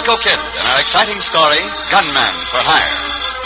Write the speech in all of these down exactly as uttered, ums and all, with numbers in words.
Cisco Kid in our exciting story, Gunman for Hire.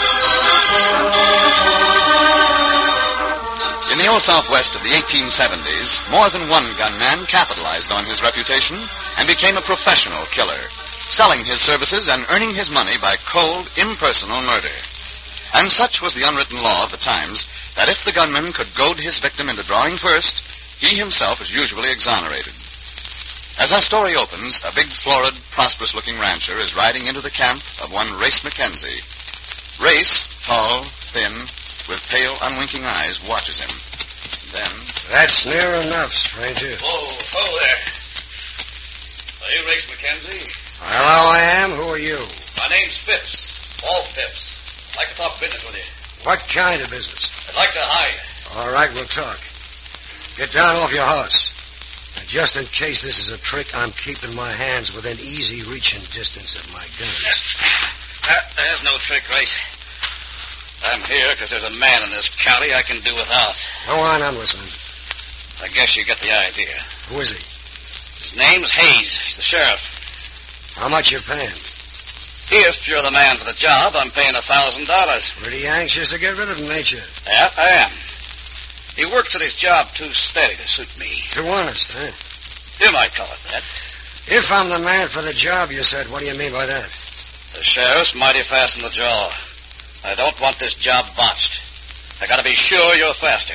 In the old Southwest of the eighteen seventies, more than one gunman capitalized on his reputation and became a professional killer, selling his services and earning his money by cold, impersonal murder. And such was the unwritten law of the times that if the gunman could goad his victim into drawing first, he himself was usually exonerated. As our story opens, a big, florid, prosperous-looking rancher is riding into the camp of one Race McKenzie. Race, tall, thin, with pale, unwinking eyes, watches him. Then... That's near enough, stranger. Whoa, whoa there. Are you Race McKenzie? Hello, I am. Who are you? My name's Phipps. Paul Phipps. I'd like to talk business with you. What kind of business? I'd like to hire you. All right, we'll talk. Get down off your horse. Now, just in case this is a trick, I'm keeping my hands within easy reaching distance of my gun. Uh, there's no trick, Race. I'm here because there's a man in this county I can do without. Go on, I'm listening. I guess you get the idea. Who is he? His name's Hayes. He's the sheriff. How much you paying? If you're the man for the job, I'm paying a thousand dollars. Pretty anxious to get rid of him, ain't you? Yeah, I am. He works at his job too steady to suit me. Too honest, huh? You might call it that. If I'm the man for the job, you said, what do you mean by that? The sheriff's mighty fast in the jaw. I don't want this job botched. I gotta be sure you're faster.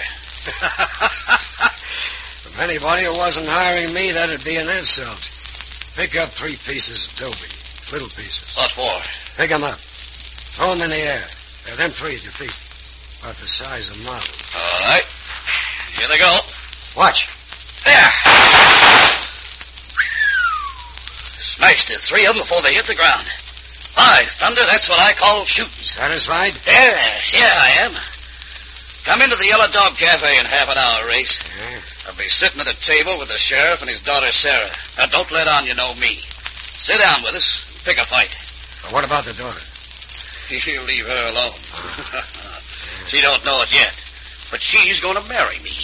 If anybody who wasn't hiring me, that'd be an insult. Pick up three pieces of Dobie. Little pieces. What for? Pick 'em up. Throw 'em in the air. There, them three at your feet. About the size of models. All right. Here they go. Watch. There. Smashed the three of them before they hit the ground. By thunder, that's what I call shooting. Satisfied? Yes, yeah, I am. Come into the Yellow Dog Cafe in half an hour, Race. Yeah. I'll be sitting at a table with the sheriff and his daughter, Sarah. Now, don't let on you know me. Sit down with us and pick a fight. Well, what about the daughter? You leave her alone. She don't know it yet, but she's going to marry me.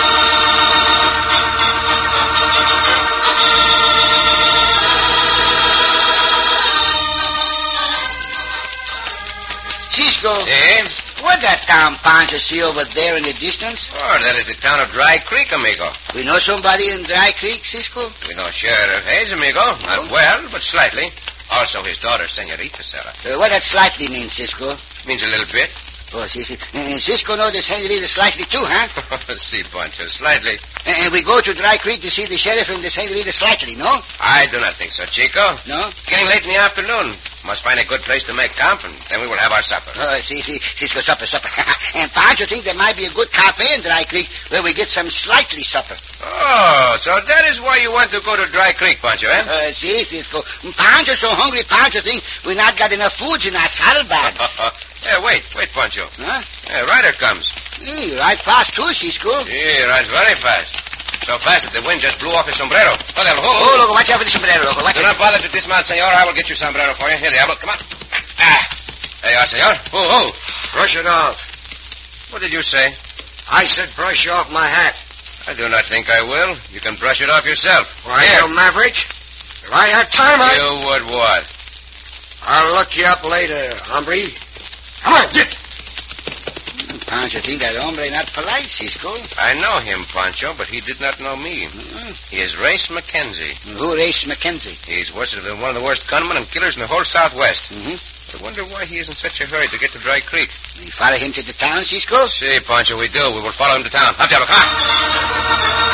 Cisco. Eh? What that town Pancho see over there in the distance? Oh, that is the town of Dry Creek, amigo. We know somebody in Dry Creek, Cisco? We know Sheriff Hayes, amigo. Not well, but slightly. Also his daughter, Senorita Sarah. Uh, what that slightly means, Cisco? Means a little bit. Oh, Cisco. Uh, Cisco know the Senorita slightly too, huh? See, Pancho, slightly. Uh, and we go to Dry Creek to see the sheriff and the Senorita slightly, no? I do not think so, Chico. No? Getting late in the afternoon. Must find a good place to make camp, and then we will have our supper. Oh, see, see, Cisco, supper, supper. And Pancho think there might be a good cafe in Dry Creek where we get some slightly supper. Oh, so that is why you want to go to Dry Creek, Pancho, eh? Uh, see, Cisco. Pancho so hungry, Pancho think we not got enough food in our saddlebag. Yeah, wait, wait, Pancho. Huh? Yeah, rider comes. He ride fast too, Cisco. He rides very fast. So fast that the wind just blew off his sombrero. Oh, there, oh, Oh, loco, watch out for the sombrero, loco. Watch Do out. not bother to dismount, senor. I will get your sombrero for you. Here, Diablo, come on. Ah, there you are, senor. Oh, oh. Brush it off. What did you say? I said brush off my hat. I do not think I will. You can brush it off yourself. Why, Here. you maverick? If I had time, I... You would what? I'll look you up later, hombre. Come on, get. Pancho think that hombre not polite, Cisco. I know him, Pancho, but he did not know me. Mm-hmm. He is Race McKenzie. Who Race McKenzie? He's worse than one of the worst gunmen and killers in the whole Southwest. Mm-hmm. I wonder why he is in such a hurry to get to Dry Creek. We follow him to the town, Cisco? See, Pancho, we do. We will follow him to town. Up, Diablo, come on.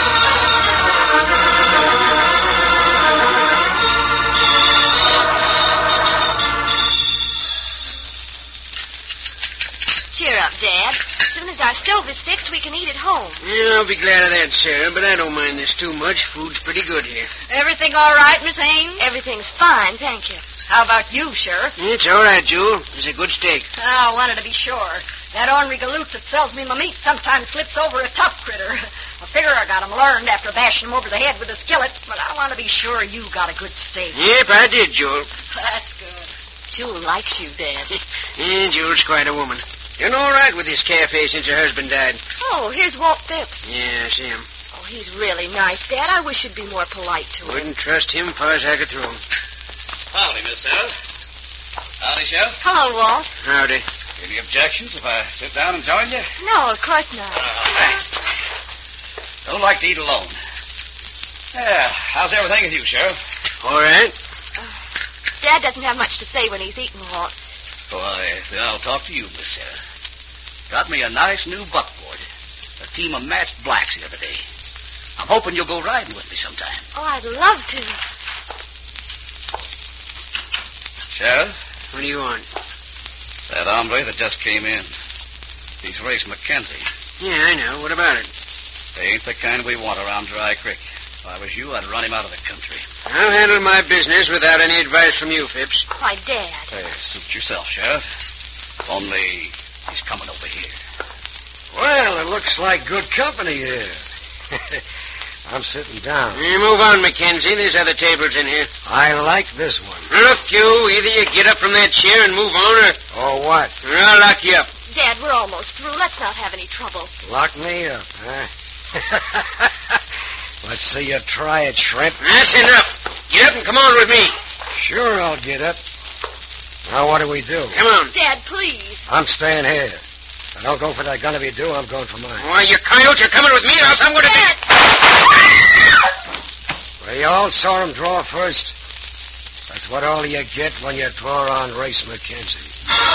Cheer up, Dad. As soon as our stove is fixed, we can eat at home. Yeah, I'll be glad of that, Sarah, but I don't mind this too much. Food's pretty good here. Everything all right, Miss Haynes? Everything's fine, thank you. How about you, Sheriff? It's all right, Jewel. It's a good steak. Oh, I wanted to be sure. That ornery galoot that sells me my meat sometimes slips over a tough critter. I figure I got him learned after bashing him over the head with a skillet, but I want to be sure you got a good steak. Yep, I did, Jewel. That's good. Jewel likes you, Dad. Yeah, Jewel's quite a woman. Doing all right with this cafe since her husband died. Oh, here's Walt Phipps. Yeah, I see him. Oh, he's really nice, Dad. I wish you'd be more polite to him. Wouldn't trust him far as I could throw him. Howdy, Miss Sarah. Howdy, Sheriff. Hello, Walt. Howdy. Any objections if I sit down and join you? No, of course not. Oh, thanks. Don't like to eat alone. Yeah, how's everything with you, Sheriff? All right. Dad doesn't have much to say when he's eating, Walt. Why, then I'll talk to you, Miss Sarah. Got me a nice new buckboard. A team of matched blacks the other day. I'm hoping you'll go riding with me sometime. Oh, I'd love to. Sheriff? What do you want? That hombre that just came in. He's Race McKenzie. Yeah, I know. What about it? They ain't the kind we want around Dry Creek. If I was you, I'd run him out of the country. I'll handle my business without any advice from you, Phipps. Why, Dad. Hey, suit yourself, Sheriff. Only he's coming over here. Well, it looks like good company here. I'm sitting down. You move on, Mackenzie. There's other tables in here. I like this one. Look, you, either you get up from that chair and move on, or, Oh, what? or I'll lock you up. Dad, we're almost through. Let's not have any trouble. Lock me up, huh? Let's see you try it, Shrimp. That's enough. Get up and come on with me. Sure, I'll get up. Now, what do we do? Come on. Dad, please. I'm staying here. If I don't go for that gun if you do, I'm going for mine. Why, you coyotes are coming with me, or else I'm going to... Dad! Well, you all saw him draw first. That's what all you get when you draw on Race McKenzie.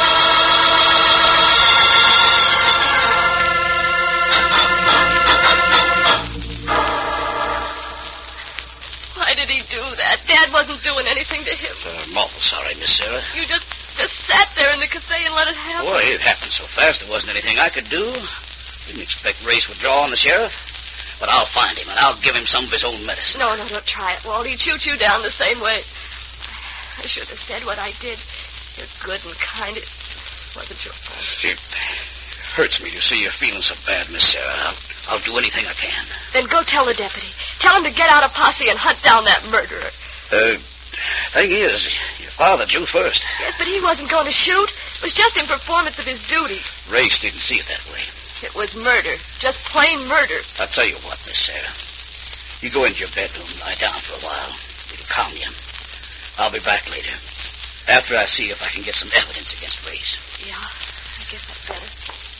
Why did he do that? Dad wasn't doing anything to him. I'm awful sorry, Miss Sarah. You just, just sat there in the cafe and let it happen. Boy, it happened so fast there wasn't anything I could do. Didn't expect Race would draw on the sheriff. But I'll find him, and I'll give him some of his own medicine. No, no, don't try it, Walt. He'd shoot you down the same way. I should have said what I did. You're good and kind. It wasn't your fault. It hurts me to see you feeling so bad, Miss Sarah. I'll, I'll do anything I can. Then go tell the deputy. Tell him to get out a posse and hunt down that murderer. Uh, thing is, your father drew first. Yes, but he wasn't going to shoot. It was just in performance of his duty. Race didn't see it that way. It was murder. Just plain murder. I'll tell you what, Miss Sarah. You go into your bedroom and lie down for a while. It'll calm you. I'll be back later. After I see if I can get some evidence against Race. Yeah, I guess I'd better.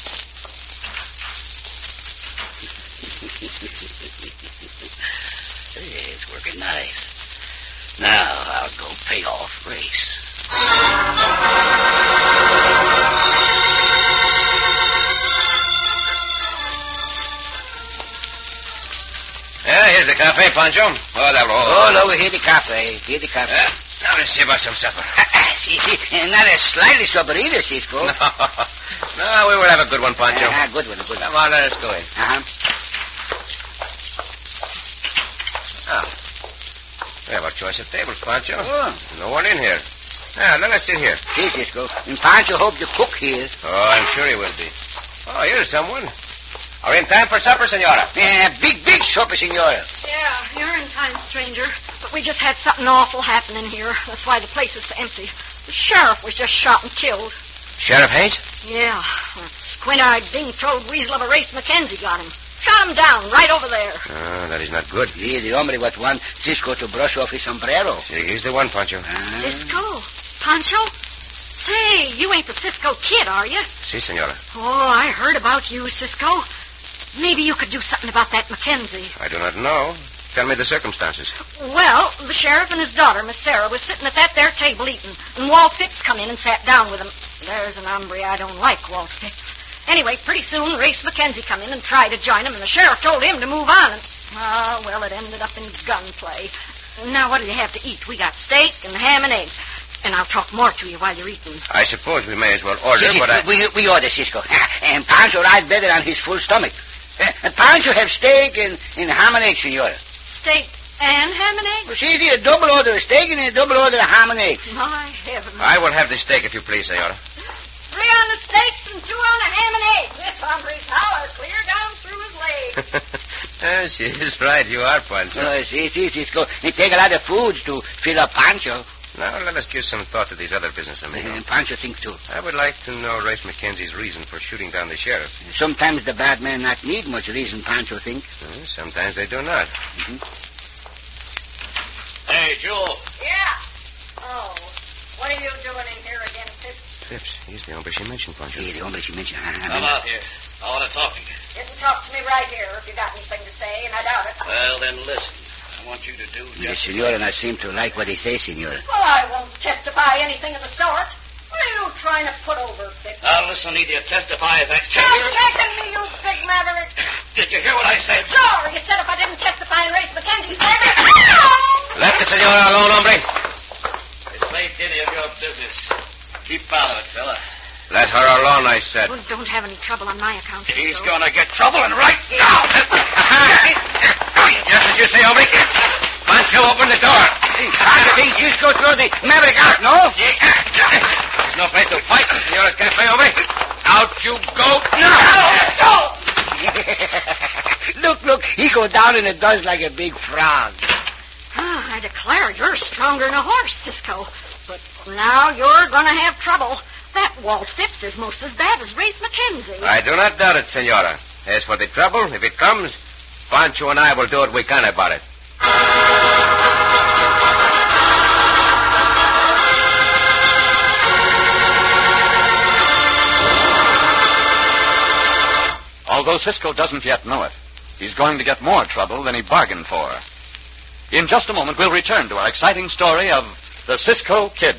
Hey, it's working nice. Now I'll go pay off Race. Yeah, here's the cafe, Pancho. Oh, that'll Oh, no, here the cafe. Here the cafe. Yeah. Now let's see about some supper. see, see, not a slightly sober either, Cisco. No, no, we will have a good one, Pancho. Ah, good one, good one. Come on, let us go in. Uh-huh. Oh. We have a choice of tables, Pancho. Oh. No one in here. Now, let us sit here. See, Cisco. And Pancho hope the cook here. Oh, I'm sure he will be. Oh, here's someone. Are we in time for supper, senora? Yeah, big, big supper, senora. Yeah, you're in time, stranger. But we just had something awful happening here. That's why the place is so empty. The sheriff was just shot and killed. Sheriff Hayes? Yeah, that squint-eyed, ding-toed weasel of a Race McKenzie got him. Shot him down right over there. Oh, that is not good. He, the hombre what want Cisco to brush off his sombrero. See, he's the one, Pancho. Ah. Cisco? Pancho? Say, you ain't the Cisco kid, are you? Si, senora. Oh, I heard about you, Cisco. Maybe you could do something about that Mackenzie. I do not know. Tell me the circumstances. Well, the sheriff and his daughter, Miss Sarah, was sitting at that there table eating, and Walt Phipps come in and sat down with them. There's an hombre I don't like, Walt Phipps. Anyway, pretty soon, Race McKenzie come in and tried to join him, and the sheriff told him to move on. And, ah, well, it ended up in gunplay. Now, what do you have to eat? We got steak and ham and eggs. And I'll talk more to you while you're eating. I suppose we may as well order, See, but I... we, we order, Cisco. And Pancho ride better on his full stomach. And Pancho have steak and, and ham and eggs, senora. Steak and ham and eggs? Well, see, see, a double order of steak and a double order of ham and eggs. My heavens. I will have the steak, if you please, senora. Three on the steaks and two on the ham and eggs. This hombre's holler clear down through his legs. Oh, she is right. You are, Pancho. Uh, see, see, Cisco. It take a lot of foods to fill up Pancho. Now, let us give some thought to these other business, amigo. And Pancho think too. I would like to know Race McKenzie's reason for shooting down the sheriff. Sometimes the bad man not need much reason, Pancho think. Uh, sometimes they do not. Mm-hmm. Hey, Joe. Yeah. Oh. are you doing in here again, Phipps? Phipps, he's the hombre she mentioned, Pancho. Yeah, the hombre she mentioned. Come out here. I want to talk to you. Didn't talk to me right here if you got anything to say, and I doubt it. Well, then listen. I want you to do The just... senora not seem to like what he says, senora. Well, I won't testify anything of the sort. What are you trying to put over, Phipps? Now, listen, need you testify as that... Stop shaking me, you big maverick. Did you hear what I said? Sure, you said if I didn't testify in Race Mackenzie's favor... Let the senora alone, hombre. This ain't any of your business. Keep out of it, fella. Let her alone, I said. Well, don't have any trouble on my account, Cisco. He's gonna get trouble, and right now. Just as you say, hombre. Pancho, open the door. I think you go through the Maverick out, no? There's no place to fight in the Senora's cafe, hombre. Out you go. No! Look, look, he go down and it does like a big frog. Ah, I declare you're stronger than a horse, Cisco. But now you're going to have trouble. That Walt Phipps is most as bad as Race Mackenzie. I do not doubt it, senora. As for the trouble, if it comes, Pancho and I will do what we can about it. Although Cisco doesn't yet know it, he's going to get more trouble than he bargained for. In just a moment, we'll return to our exciting story of the Cisco Kid.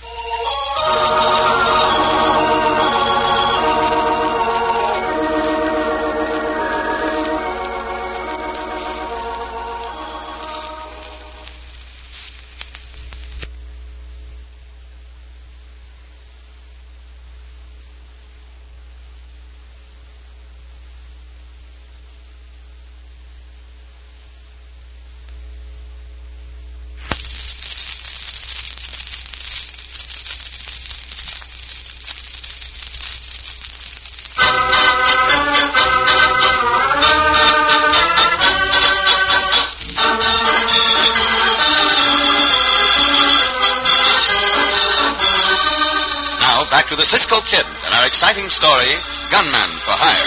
Back to the Cisco Kid and our exciting story, Gunman for Hire.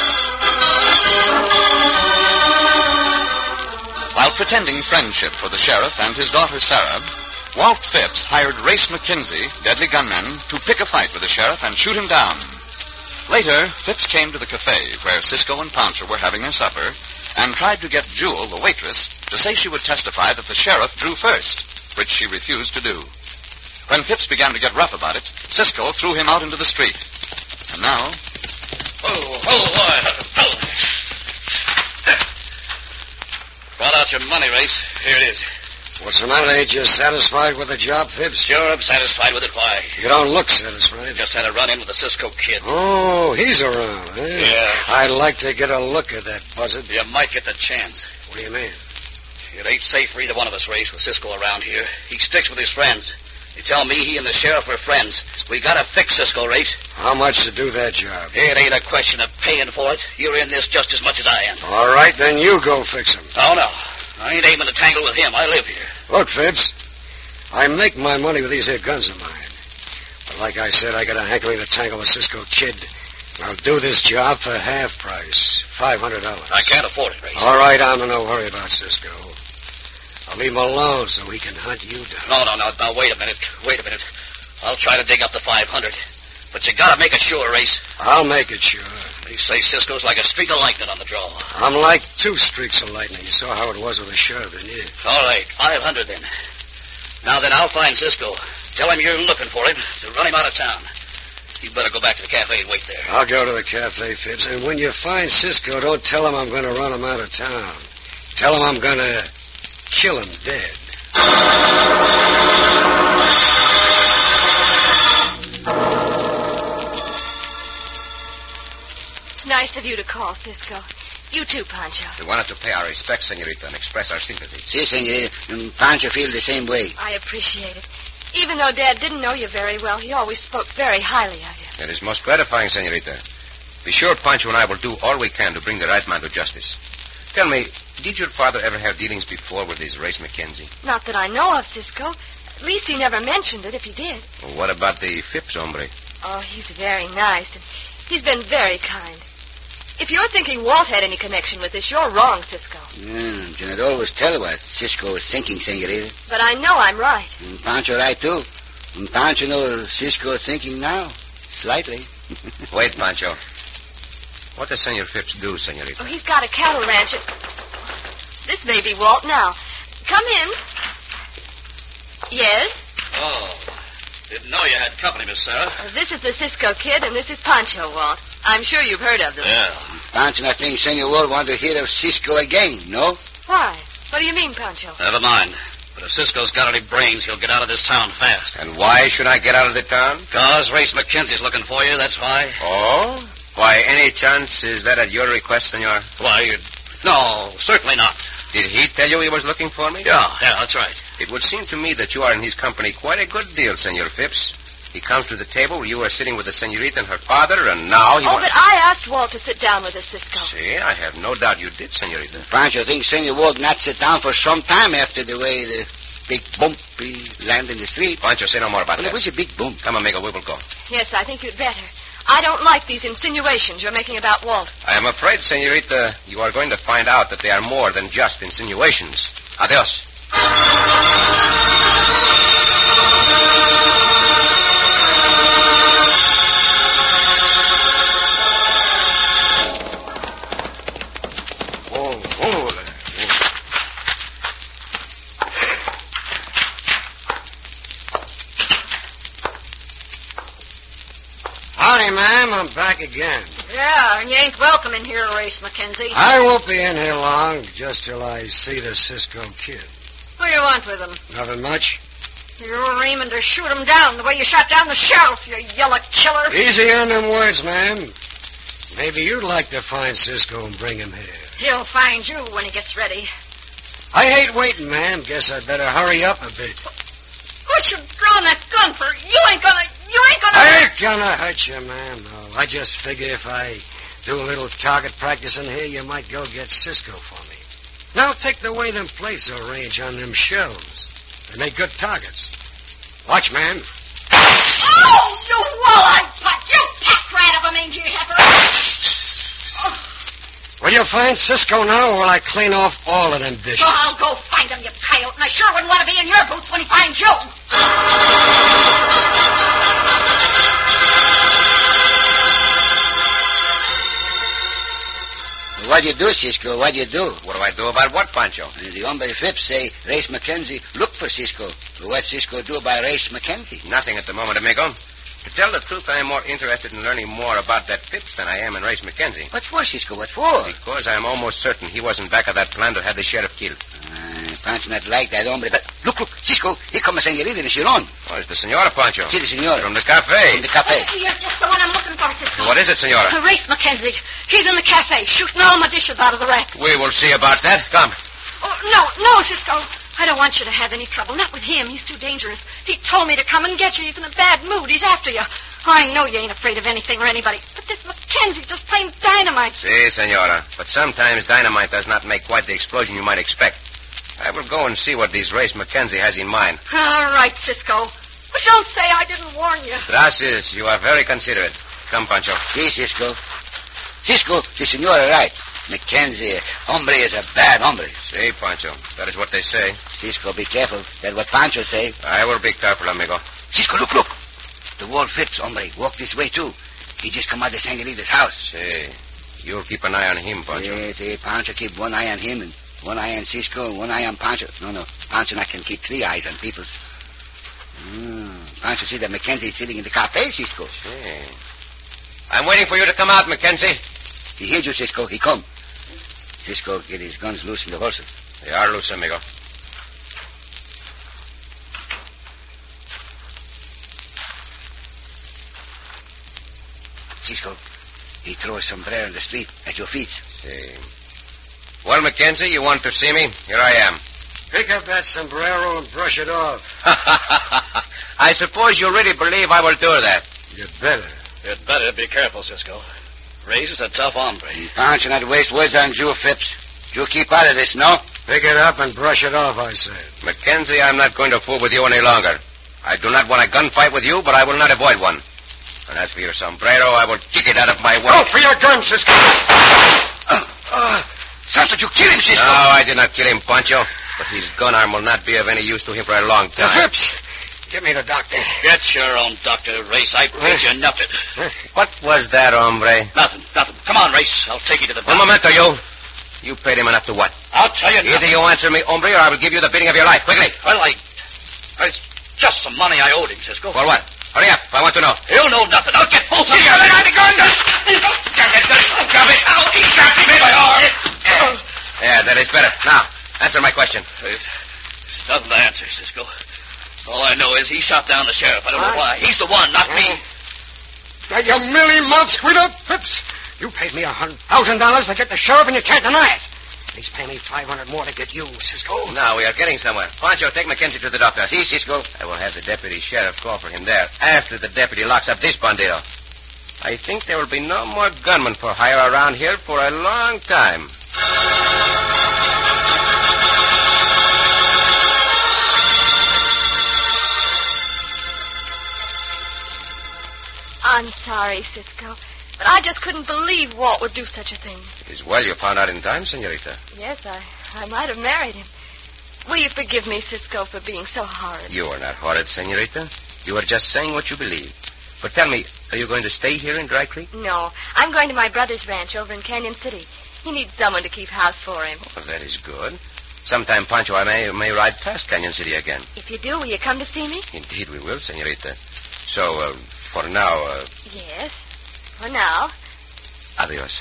While pretending friendship for the sheriff and his daughter Sarah, Walt Phipps hired Race Mackenzie, deadly gunman, to pick a fight with the sheriff and shoot him down. Later, Phipps came to the cafe where Cisco and Pancho were having their supper and tried to get Jewel, the waitress, to say she would testify that the sheriff drew first, which she refused to do. When Phipps began to get rough about it, Cisco threw him out into the street. And now... Oh, oh, boy. Oh. Brought out your money, Race. Here it is. What's the matter? Ain't you satisfied with the job, Phipps? Sure, I'm satisfied with it. Why? You don't look satisfied. Just had a run-in with the Cisco Kid. Oh, he's around, eh? Yeah. I'd like to get a look at that buzzard. You might get the chance. What do you mean? It ain't safe for either one of us, Race, with Cisco around here. He sticks with his friends. They tell me he and the sheriff are friends. We gotta fix Cisco, Race. How much to do that job? It ain't a question of paying for it. You're in this just as much as I am. All right, then you go fix him. Oh, no. I ain't aiming to tangle with him. I live here. Look, Phipps, I make my money with these here guns of mine. But like I said, I got a hankering to tangle with Cisco Kid. I'll do this job for half price, five hundred dollars. I can't afford it, Race. All right, I'm in no hurry about Cisco. I'll leave him alone so he can hunt you down. No, no, no. Now, wait a minute. Wait a minute. I'll try to dig up the five hundred. But you gotta make it sure, Race. I'll make it sure. They say Cisco's like a streak of lightning on the draw. I'm like two streaks of lightning. You saw how it was with the sheriff, didn't you? All right, five hundred then. Now then, I'll find Cisco. Tell him you're looking for him to run him out of town. You better go back to the cafe and wait there. I'll go to the cafe, Phipps, and when you find Cisco, don't tell him I'm going to run him out of town. Tell him I'm going to kill him dead. Nice of you to call, Cisco. You too, Pancho. We wanted to pay our respects, senorita, and express our sympathy. Si, senor. And Pancho feel the same way. I appreciate it. Even though Dad didn't know you very well, he always spoke very highly of you. It is most gratifying, senorita. Be sure Pancho and I will do all we can to bring the right man to justice. Tell me, did your father ever have dealings before with this Race Mackenzie? Not that I know of, Cisco. At least he never mentioned it, if he did. Well, what about the Phipps hombre? Oh, he's very nice, and he's been very kind. If you're thinking Walt had any connection with this, you're wrong, Cisco. Mm, you not always tell what Cisco is thinking, senorita. But I know I'm right. And Pancho right, too. And Pancho knows Cisco thinking now. Slightly. Wait, Pancho. What does Senor Phipps do, Senorita? Oh, he's got a cattle ranch. At... This may be Walt now. Come in. Yes? Oh, didn't know you had company, Miss Sarah. Uh, this is the Cisco Kid, and this is Pancho, Walt. I'm sure you've heard of them. Yeah. Pancho, I think Senor Walt want to hear of Cisco again, no? Why? What do you mean, Pancho? Never mind. But if Cisco's got any brains, he'll get out of this town fast. And why should I get out of the town? Because Race McKenzie's looking for you, that's why. Oh? Why, any chance is that at your request, senor? Why, you... No, certainly not. Did he tell you he was looking for me? Yeah, yeah, that's right. It would seem to me that you are in his company quite a good deal, Senor Phipps. He comes to the table where you were sitting with the senorita and her father, and now he... Oh, wa- but I asked Walt to sit down with us, Cisco. See, I have no doubt you did, senorita. Pancho thinks Senor Walt not sit down for some time after the way the big bump he land in the street. Pancho, say no more about Well, that. it was a big bump. Come, amigo, we will go. Yes, I think you'd better. I don't like these insinuations you're making about Walt. I am afraid, senorita, you are going to find out that they are more than just insinuations. Adios. Oh, oh, there. Howdy, ma'am. I'm back again. Yeah, and you ain't welcome in here, Race McKenzie. I won't be in here long, just till I see the Cisco Kid. What do you want with him? Nothing much. You're aiming to shoot him down the way you shot down the sheriff, you yellow killer. Easy on them words, ma'am. Maybe you'd like to find Cisco and bring him here. He'll find you when he gets ready. I hate waiting, ma'am. Guess I'd better hurry up a bit. What you drawing that gun for? You ain't gonna... You ain't gonna... I ain't gonna hurt you, ma'am. No, I just figure if I do a little target practice in here, you might go get Cisco for me. Now take the way them plates are arranged on them shelves. They make good targets. Watch, man. Oh, you wall-eyed putt! You pack rat of a mangy heifer! Oh, Will you find Cisco now, or will I clean off all of them dishes? oh, I'll go find him, you coyote, and I sure wouldn't want to be in your boots when he finds you. What do you do, Cisco? What do you do? What do I do about what, Pancho? The hombre Phipps say Race McKenzie look for Cisco. What Cisco do about Race McKenzie? Nothing at the moment, amigo. To tell the truth, I am more interested in learning more about that Phipps than I am in Race McKenzie. What for, Cisco? What for? Because I am almost certain he wasn't back of that plan that had the sheriff killed. Uh, Pancho not like that hombre, but look, look, Cisco, here comes a senorita and Chiron. Oh, it's the senora, Pancho. See the senora. From the cafe. From the cafe. Oh, you're just the one I'm looking for, Cisco. What is it, senora? Uh, Race McKenzie. He's in the cafe, shooting all my dishes out of the rack. We will see about that. Come. Oh, no, no, Cisco. I don't want you to have any trouble. Not with him. He's too dangerous. He told me to come and get you. He's in a bad mood. He's after you. I know you ain't afraid of anything or anybody. But this Mackenzie just plain dynamite. Si, senora. But sometimes dynamite does not make quite the explosion you might expect. I will go and see what these Race McKenzie has in mind. All right, Cisco. But don't say I didn't warn you. Gracias. You are very considerate. Come, Pancho. See, Cisco. Cisco, the senora right. Mackenzie, hombre is a bad hombre. Si, Pancho. That is what they say. Cisco, be careful. That's what Pancho say. I will be careful, amigo. Cisco, look, look. The Walt Phipps, hombre, walk this way, too. He just come out of Senorita's house. Si. You'll keep an eye on him, Pancho. Yes, yes, Pancho keep one eye on him and one eye on Cisco and one eye on Pancho. No, no. Pancho not can keep three eyes on people. Mm. Pancho see that Mackenzie sitting in the cafe, Cisco. Si. I'm waiting for you to come out, Mackenzie. He heard you, Cisco. He come. Cisco get his guns loose in the holster. They are loose, amigo. Cisco, he throw a sombrero in the street at your feet. Si. Well, Mackenzie, you want to see me? Here I am. Pick up that sombrero and brush it off. I suppose you really believe I will do that. You better. You'd better be careful, Cisco. Reyes is a tough hombre. Pancho not waste words on Jew, Phipps. You keep out of this, no? Pick it up and brush it off, I said. Mackenzie, I'm not going to fool with you any longer. I do not want a gunfight with you, but I will not avoid one. And as for your sombrero, I will kick it out of my way. Go for your gun, Cisco! Uh, uh, Santo, you kill him, Cisco! No, I did not kill him, Pancho. But his gun arm will not be of any use to him for a long time. Uh, Phipps, Give me the doctor. Get your own doctor, Race. I paid you nothing. What was that, hombre? Nothing, nothing. Come on, Race. I'll take you to the Un doctor. momento, you. You paid him enough to what? I'll tell you Either nothing. you answer me, hombre, or I will give you the beating of your life. Quickly. Well, I... It's just some money I owed him, Cisco. For what? Hurry up. I want to know. He'll know nothing. I'll get both of you. Grab it. Grab it. Ow, he shot me in my arm. Yeah, that is better. Now, answer my question. There's nothing to answer, Cisco. All I know is he shot down the sheriff. I don't know why. He's the one, not me. Now, you mealy-mouthed sweetheart, Phipps. You paid me a hundred thousand dollars to get the sheriff, and you can't deny it. He's paying me five hundred more to get you, Cisco. Now we are getting somewhere. Pancho, take Mackenzie to the doctor. See, Cisco? I will have the deputy sheriff call for him there after the deputy locks up this bandito. I think there will be no more gunmen for hire around here for a long time. I'm sorry, Cisco, but I just couldn't believe Walt would do such a thing. It is well you found out in time, senorita. Yes, I, I might have married him. Will you forgive me, Cisco, for being so horrid? You are not horrid, senorita. You are just saying what you believe. But tell me, are you going to stay here in Dry Creek? No, I'm going to my brother's ranch over in Canyon City. He needs someone to keep house for him. Well, that is good. Sometime, Pancho, I may may ride past Canyon City again. If you do, will you come to see me? Indeed we will, senorita. So, uh, for now, uh, Yes, for now. adios.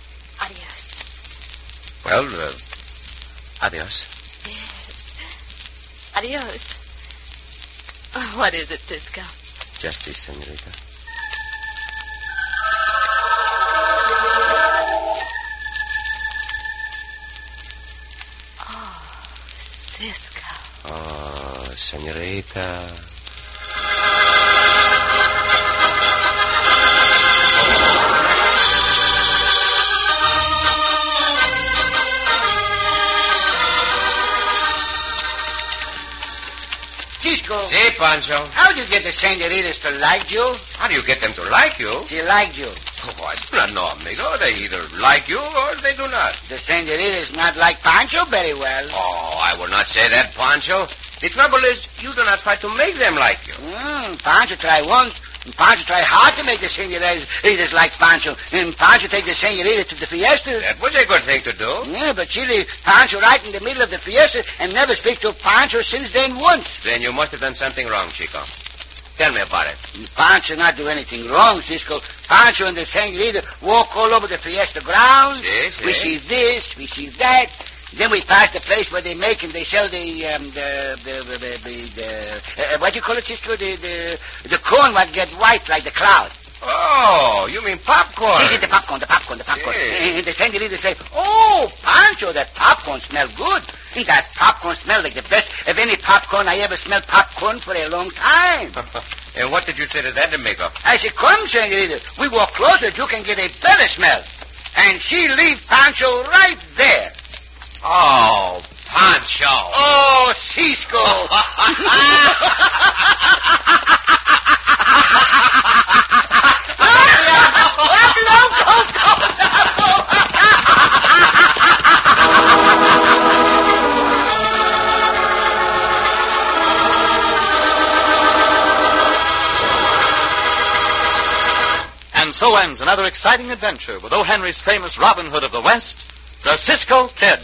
Adios. Well, uh, adios. Yes. Adios. Oh, what is it, Cisco? Just this, senorita. Oh, Cisco. Oh, senorita. Cisco, Hey, Pancho. how did you get the senoritas to like you? How do you get them to like you? She liked you. Oh, I do not know, amigo. They either like you or they do not. The senoritas not like Pancho very well. Oh, I will not say that, Pancho. The trouble is, you do not try to make them like you. Mm, Pancho try once. And Pancho try hard to make the senoritas like Pancho. And Pancho take the senoritas to the fiestas. That was a good thing to do. Yeah, but she leave Pancho right in the middle of the fiesta and never speak to Pancho since then once. Then you must have done something wrong, Chico. Tell me about it. Pancho not do anything wrong, Cisco. Pancho and the senorita walk all over the fiesta grounds. Yes, We yes. see this, we see that. Then we pass the place where they make and they sell the um, the the the, the, the, the uh, what do you call it, Cisco? The the the corn what get white like the cloud. Oh, you mean popcorn? This is the popcorn, the popcorn, the popcorn. Yes. And the senorita say, "Oh, Pancho, that popcorn smell good. And that popcorn smell like the best of any popcorn I ever smelled popcorn for a long time." And what did you say to that, amigo? I said, "Come, senorita, we walk closer, you can get a better smell." And she leave Pancho right there. Oh, Pancho. Oh, Cisco. And so ends another exciting adventure with O. Henry's famous Robin Hood of the West, the Cisco Kid.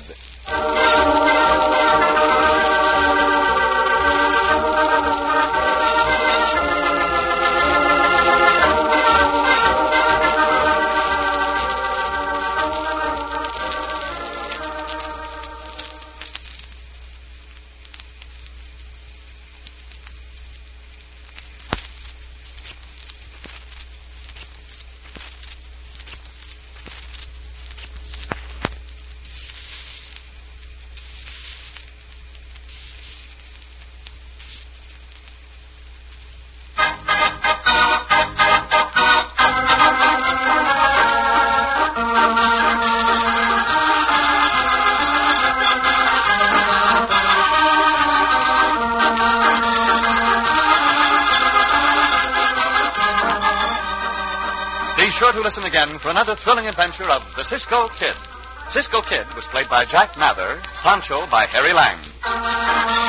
Be sure to listen again for another thrilling adventure of the Cisco Kid. Cisco Kid was played by Jack Mather, Pancho by Harry Lang.